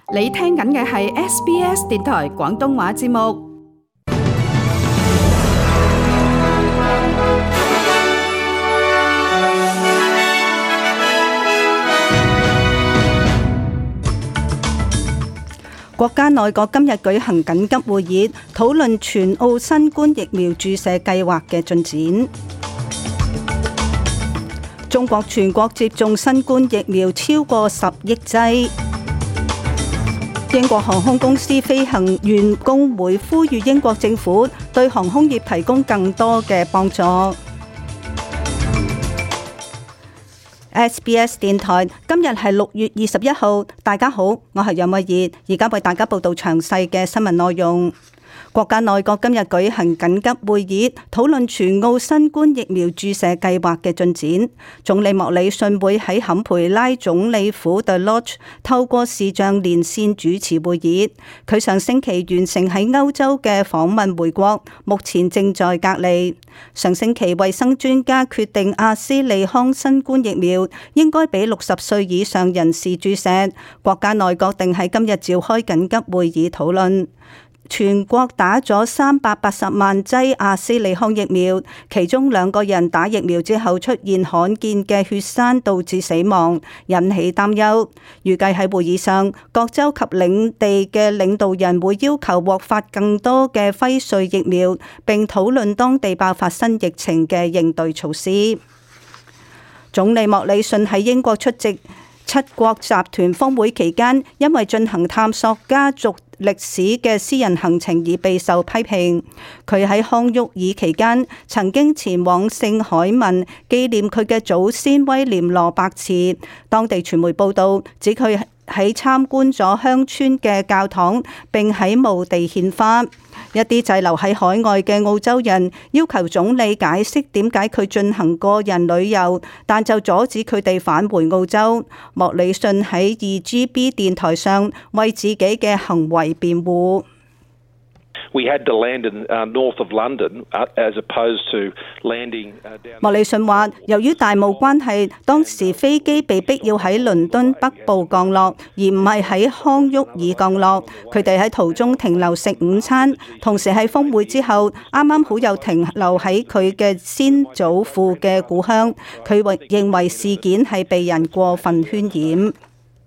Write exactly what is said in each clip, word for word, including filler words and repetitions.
你聽緊嘅係 S B S 電台廣東話節目。國家內閣今日舉行緊急會議，討論全澳新冠疫苗注射計劃嘅進展。中國全國接種新冠疫苗超過十億劑。英國航空公司飛行員工會呼籲英國政府對航空業提供更多嘅幫助。S B S 電台今日係六月二十一號，大家好，我係楊慧儀，而家為大家報道詳細嘅新聞內容。國家內閣今日舉行緊急會議，討論全澳新冠疫苗注射計劃嘅進展。總理莫里遜會喺坎培拉總理府 The Lodge 透過視像連線主持會議。佢上星期完成喺歐洲嘅訪問回國，目前正在隔離。上星期衛生專家決定阿斯利康新冠疫苗應該俾六十歲以上人士注射。國家內閣定喺今日召開緊急會議討論。全國打咗三百八十萬劑阿斯利康疫苗，其中兩個人打疫苗之後出現罕見嘅血栓，導致死亡，引起擔憂。預計喺會議上，各州及領地嘅領導人會要求獲發更多嘅輝瑞疫苗，並討論當地爆發新疫情嘅應對措施。總理莫里遜喺英國出席七國集團峰會期間，因為進行探索家族歷史嘅私人行程而備受批評。佢喺康沃爾期間曾經前往聖海文紀念佢嘅祖先威廉羅伯茨。當地傳媒報道指佢喺參觀咗鄉村嘅教堂，並喺墓地獻花。一啲滯留喺海外嘅澳洲人要求總理解釋點解佢進行個人旅遊，但就阻止佢哋返回澳洲。莫里遜喺二 G B 電台上為自己嘅行為辯護。莫里遜話，由於大霧關係，當時飛機被逼要喺倫敦北部降落，而唔係喺康沃爾降落。佢哋喺途中停留食午餐，同時喺峰會之後，啱啱好又停留喺佢嘅先祖父嘅故鄉。佢認為事件係被人過分渲染。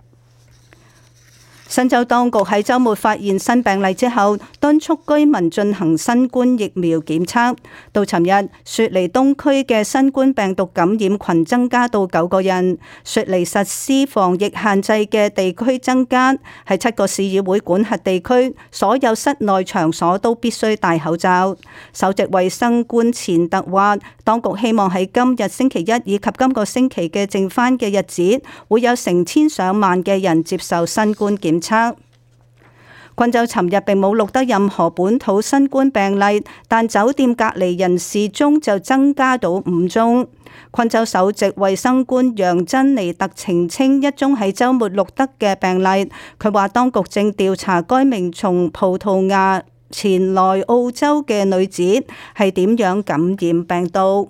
新州當局喺週末發現新病例之後，敦促居民進行新冠疫苗檢測。到尋日，雪梨東區嘅新冠病毒感染群增加到九個人。雪梨實施防疫限制嘅地區增加，喺七個市議會管轄地區，所有室內場所都必須戴口罩。首席衛生官錢特話，當局希望喺今日星期一以及今個星期嘅剩返嘅日子，會有成千上萬嘅人接受新冠檢測。昆州尋日並冇錄得任何本土新冠病例，但酒店隔離人士中就增加到五宗。昆州首席衛生官楊珍妮特澄清一宗喺週末錄得嘅病例，佢話當局正調查該名從葡萄牙前來澳洲嘅女子係點樣感染病毒。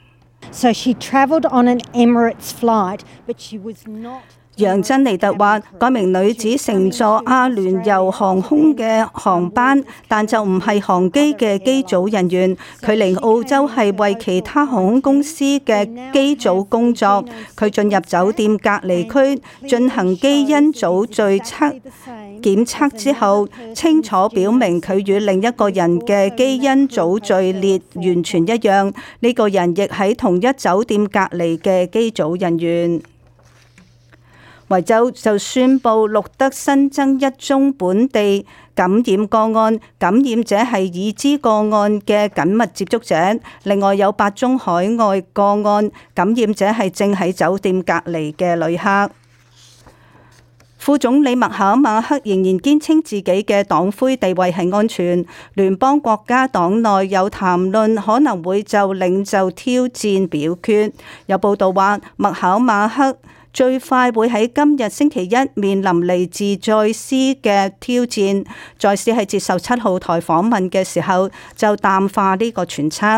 So she travelled on an Emirates flight, but she was not. 楊珍妮特話，該名女子乘坐阿聯酋航空嘅航班，但就唔係航機嘅機組人員。佢嚟澳洲係為其他航空公司嘅機組工作。佢進入酒店隔離區進行基因組序測檢測之後，清楚表明佢與另一個人嘅基因組序列完全一樣。呢個人亦喺同一酒店隔離嘅機組人員。維州就宣布錄得新增一宗本地感染個案，感染者係已知個案嘅緊密接觸者。另外有八宗海外個案，感染者係正喺酒店隔離嘅旅客。副總理麥考馬克仍然堅稱自己嘅黨魁地位係安全。聯邦國家黨內有談論可能會就領袖挑戰表決。有報道話，麥考馬克最快會喺今日星期一面臨嚟自再斯嘅挑戰。再斯喺接受七號台訪問嘅時候就淡化呢個揣測。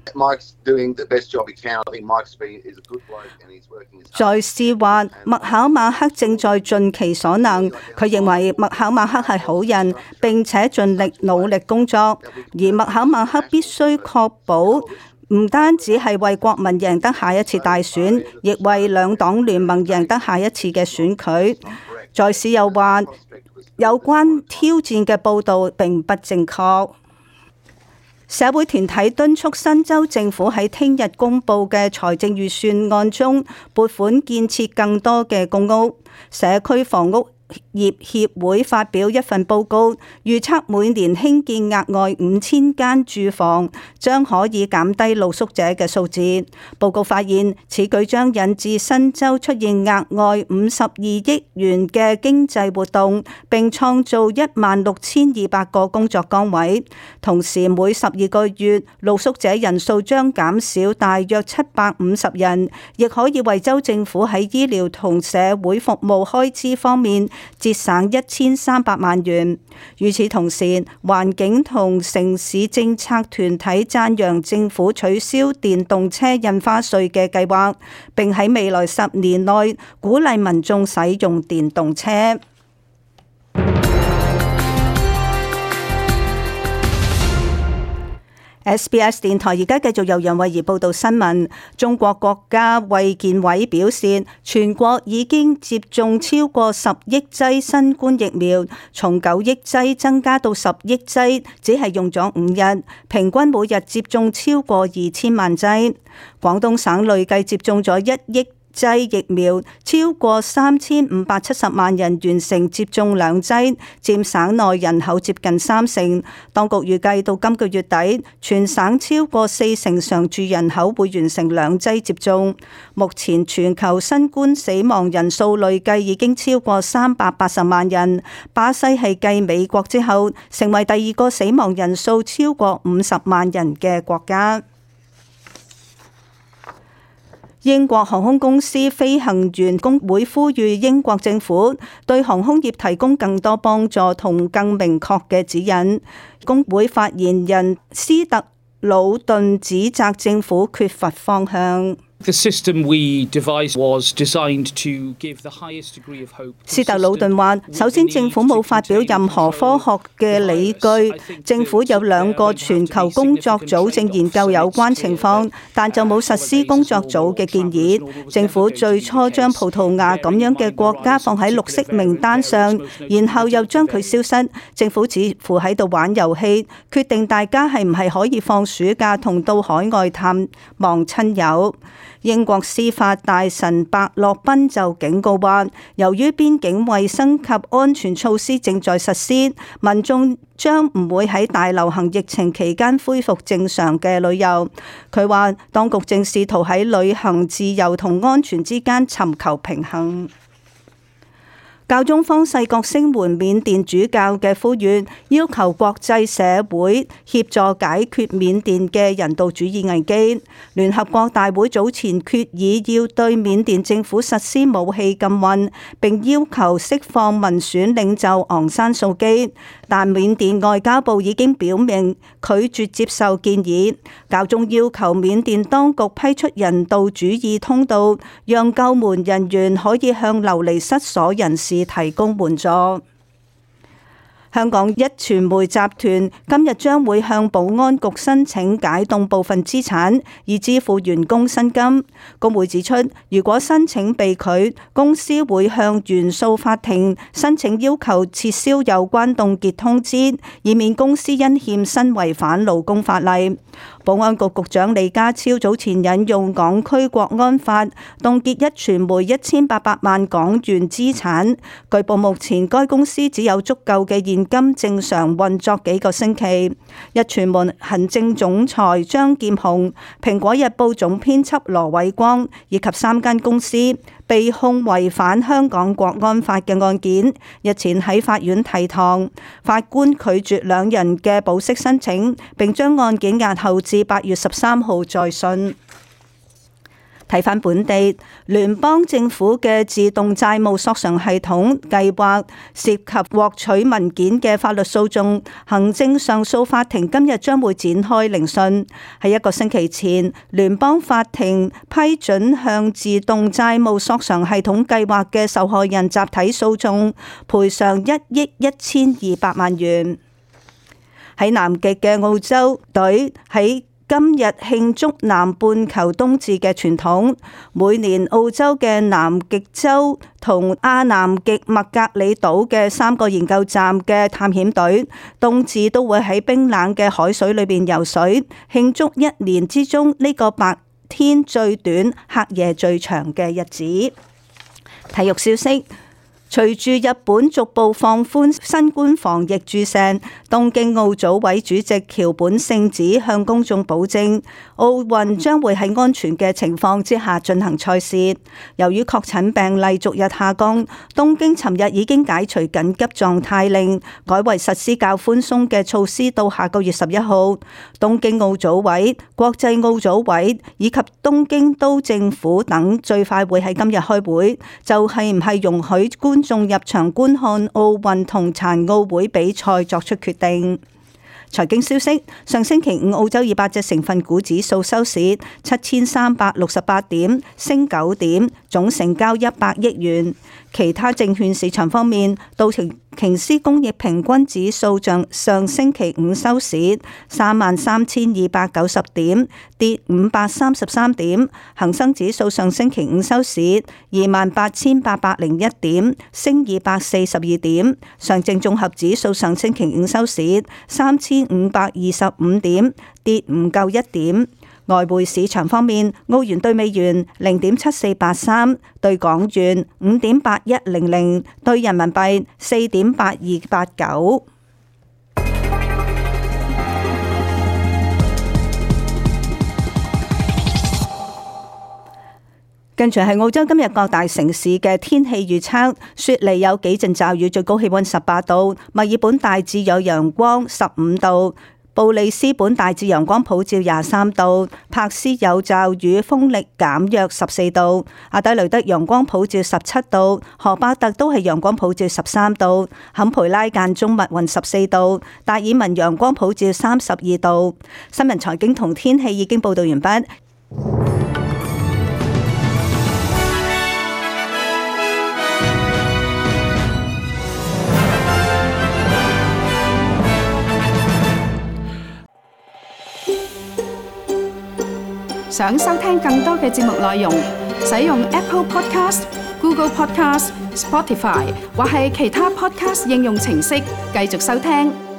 在斯話，麥考馬克正在盡其所能。佢認為麥考馬克係好人，並且盡力努力工作。而麥考馬克必須確保唔單止係為國民贏得下一次大選，亦為兩黨聯盟贏得下一次嘅選舉。在斯又話，有關挑戰嘅報導並不正確。社會團體敦促新州政府喺聽日公布嘅財政預算案中撥款建設更多嘅公屋。社區房屋業協會發表一份報告，預測每年興建額外五千間住房，將可以減低露宿者嘅數字。報告發現，此舉將引致新州出現額外五十二億元嘅經濟活動，並創造一萬六千二百個工作崗位。同時，每十二個月露宿者人數將減少大約七百五十人，亦可以為州政府喺醫療同社會服務開支方面節省一千三百萬元。與此同時，環境同城市政策團體讚揚政府取消電動車印花稅嘅計劃，並喺未來十年內鼓勵民眾使用電動車。S B S 電台而家繼續由楊慧儀報道新聞。中國國家衛健委表示，全國已經接種超過十億劑新冠疫苗，從九億劑增加到十億劑，只係用咗五日，平均每日接種超過二千萬劑。廣東省累計接種咗一億劑疫苗，超過三千五百七十萬人完成接種兩劑，佔省內人口接近三成。當局預計到今個月底，全省超過四成常住人口會完成兩劑接種。目前全球新冠死亡人數累計已經超過三百八十萬人，巴西係繼美國之後，成為第二個死亡人數超過五十萬人嘅國家。英國航空公司飛行員工會呼籲英國政府對航空業提供更多幫助同更明確嘅指引。工會發言人斯特魯頓指責政府缺乏方向。斯特魯頓話：首先，政府冇發表任何科學嘅理據。政府有兩個全球工作組正研究有關情況，但就冇實施工作組嘅建議。政府最初將葡萄牙咁樣嘅國家放喺綠色名單上，然後又將佢消失。政府似乎喺度玩遊戲，決定大家係唔係可以放暑假同到海外探望親友。英國司法大臣白洛賓就警告話，由於邊境衛生及安全措施正在實施，民眾將唔會喺大流行疫情期間恢復正常嘅旅遊。佢話，當局正試圖喺旅行自由同安全之間尋求平衡。教宗方濟各聲援緬甸主教嘅呼籲，要求國際社會協助解決緬甸嘅人道主義危機。聯合國大會早前決議要對緬甸政府實施武器禁運，並要求釋放民選領袖昂山素基，但緬甸外交部已經表明拒絕接受建議。教宗要求緬甸當局批出人道主義通道，讓救援人員可以向流離失所人士提供援助。香港一傳媒集團今日將會向保安局申請解凍部分資產，以支付員工薪金。工會指出，如果申請被拒，公司會向原訴法庭申請要求撤銷有關凍結通知，以免公司因欠薪違反勞工法例。保安局局長李家超早前引用港區國安法凍結一傳媒一千八百萬港元資產，據報目前該公司只有足夠嘅現金正常運作幾個星期。一傳媒行政總裁張劍虹、蘋果日報總編輯羅偉光以及三間公司被控違反香港國安法嘅案件，日前喺法院提堂，法官拒絕兩人嘅保釋申請，並將案件押後至八月十三號再訊。 睇返本地，聯邦政府嘅自動債務索償系統計劃涉及獲取文件嘅法律訴訟，行政上訴法庭今日將會展開聆訊。喺一個星期前，聯邦法庭批准向自動債務索償系統計劃嘅受害人集體訴訟賠償一億一千二百萬元。喺南極嘅澳洲隊喺今日慶祝南半球冬至嘅傳統，每年澳洲嘅南極洲同亞南極麥格里島嘅三個研究站嘅探險隊，冬至都會喺冰冷嘅海水裏邊游水，慶祝一年之中呢個白天最短、黑夜最長嘅日子。體育消息。隨住日本逐步放寬新冠防疫注射，東京奧組委主席橋本聖子向公眾保證，奧運將會喺安全嘅情況之下進行賽事。由於確診病例逐日下降，東京尋日已經解除緊急狀態令，改為實施較寬鬆嘅措施到下個月十一號。東京奧組委、國際奧組委以及東京都政府等最快會喺今日開會，就係唔係容許觀眾入場觀看奧運同殘奧會比賽作出決定。財經消息，上星期五澳洲二百隻成分股指數收市七千三百六十八點，升九點，總成交一百億元。其他證券市場方面，道瓊斯工業平均指數上上星期五收市三萬三千二百九十點，跌五百三十三點。恒生指數上星期五收市二萬八千八百零一點，升二百四十二點。上證綜合指數上星期五收市三千五百二十五點，跌唔夠一點。外匯市場方面，澳元兌美元零點七四八三，兌港元五點八一零零，兌人民幣四點八二八九。跟住係澳洲今日各大城市嘅天氣預測，雪梨有幾陣驟雨，最高氣溫十八度；墨爾本大致有陽光，十五度。布里斯本大致陽光普照廿三度，柏斯有驟雨，風力減弱十四度，阿德雷德陽光普照十七度，荷巴特都係陽光普照十三度，坎培拉間中密雲十四度，達爾文陽光普照三十二度。新聞財經同天氣已經報道完畢。 想收聽更多嘅節目內容，使用 Apple Podcast、Google Podcast、Spotify 或係其他 Podcast 應用程式繼續收聽。